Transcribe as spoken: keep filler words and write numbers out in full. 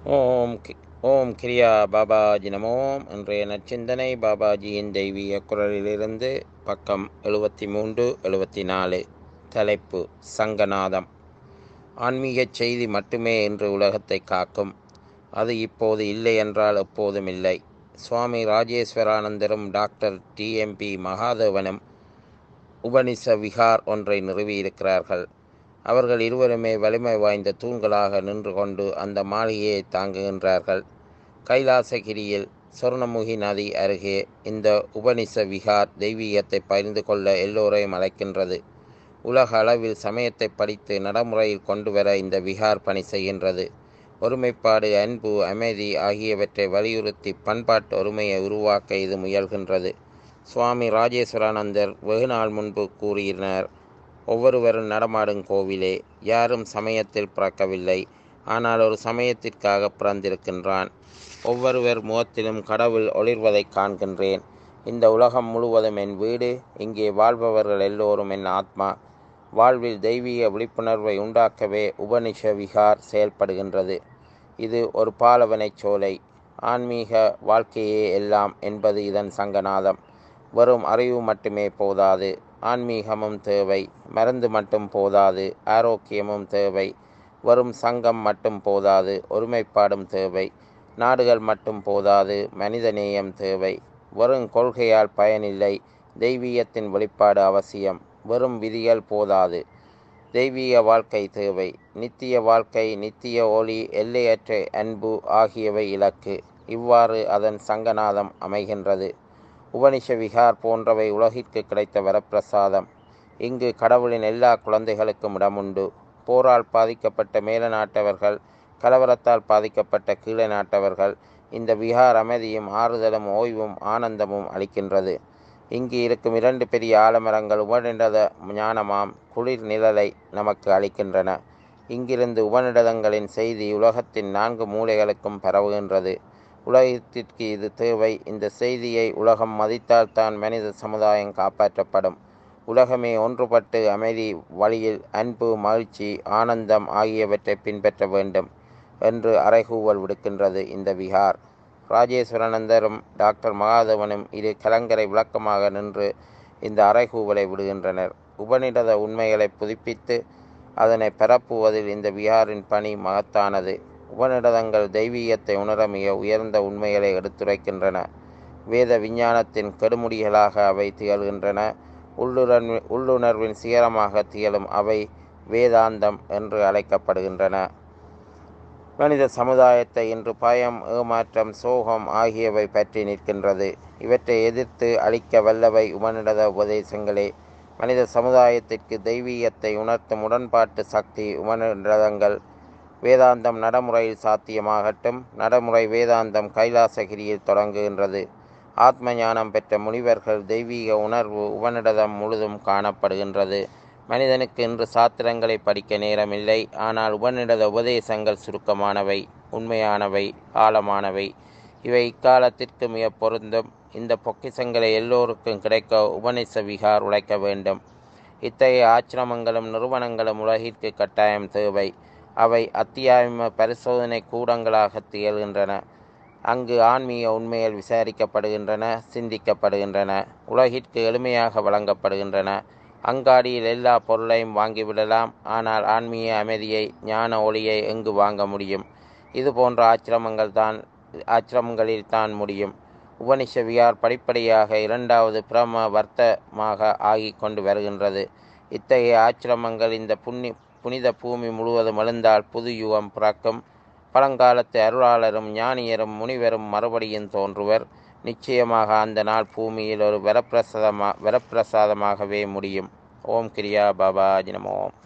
ஓம் கி- ஓம் கிரியா பாபாஜி நமோம். இன்றைய நற்சிந்தனை பாபாஜியின் தெய்வீக குரலிலிருந்து பக்கம் எழுபத்தி மூன்று எழுபத்தி நாலு. தலைப்பு சங்கநாதம். ஆன்மீகச் செய்தி மட்டுமே இன்று உலகத்தை காக்கும். அது இப்போது இல்லை என்றால் எப்போதும் இல்லை. சுவாமி ராஜேஸ்வரானந்தரும் டாக்டர் டிஎம்பி மகாதேவனும் உபனிஷ விகார் ஒன்றை நிறுவியிருக்கிறார்கள். அவர்கள் இருவருமே வலிமை வாய்ந்த தூண்களாக நின்று கொண்டு அந்த மாளிகையை தாங்குகின்றார்கள். கைலாசகிரியில் சொர்ணமுகி நதி அருகே இந்த உபனிஷ விகார் தெய்வீகத்தை பகிர்ந்து கொள்ள எல்லோரையும் அழைக்கின்றது. உலக அளவில் சமயத்தை படித்து நடைமுறையில் கொண்டு வர இந்த விகார் பணி செய்கின்றது. ஒருமைப்பாடு, அன்பு, அமைதி ஆகியவற்றை வலியுறுத்தி பண்பாட்டு ஒருமையை உருவாக்க இது முயல்கின்றது. சுவாமி ராஜேஸ்வரானந்தர் வெகு நாள் முன்பு கூறினார், ஒவ்வொருவரும் நடமாடும் கோவிலே. யாரும் சமயத்தில் பிறக்கவில்லை, ஆனால் ஒரு சமயத்திற்காக பிறந்திருக்கின்றான். ஒவ்வொருவர் முகத்திலும் கடவுள் ஒளிர்வதைக் காண்கின்றேன். இந்த உலகம் முழுவதும் என் வீடு. இங்கே வாழ்பவர்கள் எல்லோரும் என் ஆத்மா. வாழ்வில் தெய்வீக விழிப்புணர்வை உண்டாக்கவே உபனிஷ விகார் செயல்படுகின்றது. இது ஒரு பாலவனைச் சோலை. ஆன்மீக வாழ்க்கையே எல்லாம் என்பது இதன் சங்கநாதம். வெறும் அறிவு மட்டுமே போதாது, ஆன்மீகமும் தேவை. மருந்து மட்டும் போதாது, ஆரோக்கியமும் தேவை. வெறும் சங்கம் மட்டும் போதாது, ஒருமைப்பாடும் தேவை. நாடுகள் மட்டும் போதாது, மனிதநேயம் தேவை. வெறும் கொள்கையால் பயனில்லை, தெய்வீகத்தின் வெளிப்பாடு அவசியம். வெறும் விதிகள் போதாது, தெய்வீக வாழ்க்கை தேவை. நித்திய வாழ்க்கை, நித்திய ஒளி, எல்லையற்ற அன்பு ஆகியவை இலக்கு. இவ்வாறு அதன் சங்கநாதம் அமைகின்றது. உபனிஷ விகார் போன்றவை உலகிற்கு கிடைத்த வரப்பிரசாதம். இங்கு கடவுளின் எல்லா குழந்தைகளுக்கும் இடமுண்டு. போரால் பாதிக்கப்பட்ட மேல நாட்டவர்கள், கலவரத்தால் பாதிக்கப்பட்ட கீழே நாட்டவர்கள் இந்த விகார் அமைதியும் ஆறுதலும் ஓய்வும் ஆனந்தமும் அளிக்கின்றது. இங்கு இருக்கும் இரண்டு பெரிய ஆலமரங்கள் உபநிடத ஞானமாம் குளிர் நிழலை நமக்கு அளிக்கின்றன. இங்கிருந்து உபநிடதங்களின் செய்தி உலகத்தின் நான்கு மூலைகளுக்கும் பரவுகின்றது. உலகத்திற்கு இது தேவை. இந்த செய்தியை உலகம் மதித்தால்தான் மனித சமுதாயம் காப்பாற்றப்படும். உலகமே ஒன்றுபட்டு அமைதி வழியில் அன்பு, மகிழ்ச்சி, ஆனந்தம் ஆகியவற்றை பின்பற்ற வேண்டும் என்று அறைகூவல் விடுக்கின்றது இந்த விகார். ராஜேஸ்வரானந்தரும் டாக்டர் மகாதேவனும் இரு கலங்கரை விளக்கமாக நின்று இந்த அறைகூவலை விடுகின்றனர். உபநிடத உண்மைகளை புதுப்பித்து அதனை பரப்புவதில் இந்த விகாரின் பணி மகத்தானது. உபநிடதங்கள் தெய்வீகத்தை உணர மிக உயர்ந்த உண்மைகளை எடுத்துரைக்கின்றன. வேத விஞ்ஞானத்தின் கெடுமுடிகளாக அவை திகழ்கின்றன. உள்ளுணர்வி உள்ளுணர்வின் சிகரமாக திகழும் அவை வேதாந்தம் என்று அழைக்கப்படுகின்றன. மனித சமுதாயத்தை இன்று பயம், ஏமாற்றம், சோகம் ஆகியவை பற்றி நிற்கின்றது. இவற்றை எதிர்த்து அழிக்க வல்லவை உபநிடத உபதேசங்களே. மனித சமுதாயத்திற்கு தெய்வீகத்தை உணர்த்தும் உடன்பாட்டு சக்தி உபநிடதங்கள். வேதாந்தம் நடைமுறையில் சாத்தியமாகட்டும். நடைமுறை வேதாந்தம் கைலாசகிரியில் தொடங்குகின்றது. ஆத்ம ஞானம் பெற்ற முனிவர்கள் தெய்வீக உணர்வு உபநிடதம் முழுதும் காணப்படுகின்றது. மனிதனுக்கு இன்று சாத்திரங்களை படிக்க நேரமில்லை. ஆனால் உபநிடத உபதேசங்கள் சுருக்கமானவை, உண்மையானவை, ஆழமானவை. இவை இக்காலத்திற்கு மிக பொருந்தும். இந்த பொக்கிஷங்களை எல்லோருக்கும் கிடைக்க உபனிஷ விகார் உழைக்க வேண்டும். இத்தகைய ஆச்சிரமங்களும் நிறுவனங்களும் உலகிற்கு கட்டாயம் தேவை. அவை அத்தியாயம பரிசோதனை கூடங்களாக திகழ்கின்றன. அங்கு ஆன்மீக உண்மைகள் விசாரிக்கப்படுகின்றன, சிந்திக்கப்படுகின்றன, உலகிற்கு எளிமையாக வழங்கப்படுகின்றன. அங்காடியில் எல்லா பொருளையும் வாங்கிவிடலாம், ஆனால் ஆன்மீக அமைதியை, ஞான ஒளியை எங்கு வாங்க முடியும்? இது போன்ற ஆச்சிரமங்கள் தான் ஆச்சிரமங்களில் தான் முடியும். உபனிஷ விகார் படிப்படியாக இரண்டாவது பிரம வர்த்தமாக ஆகி கொண்டு வருகின்றது. இத்தகைய ஆச்சிரமங்கள் இந்த புண்ணி புனித பூமி முழுவதும் எழுந்தால் புது யுகம் பிறக்கும். பழங்காலத்து அருளாளரும் ஞானியரும் முனிவரும் மறுபடியும் தோன்றுவர். நிச்சயமாக அந்த நாள் பூமியில் ஒரு வரப்பிரசாதமா வரப்பிரசாதமாகவே முடியும். ஓம் கிரியா பாபாஜி நமோ.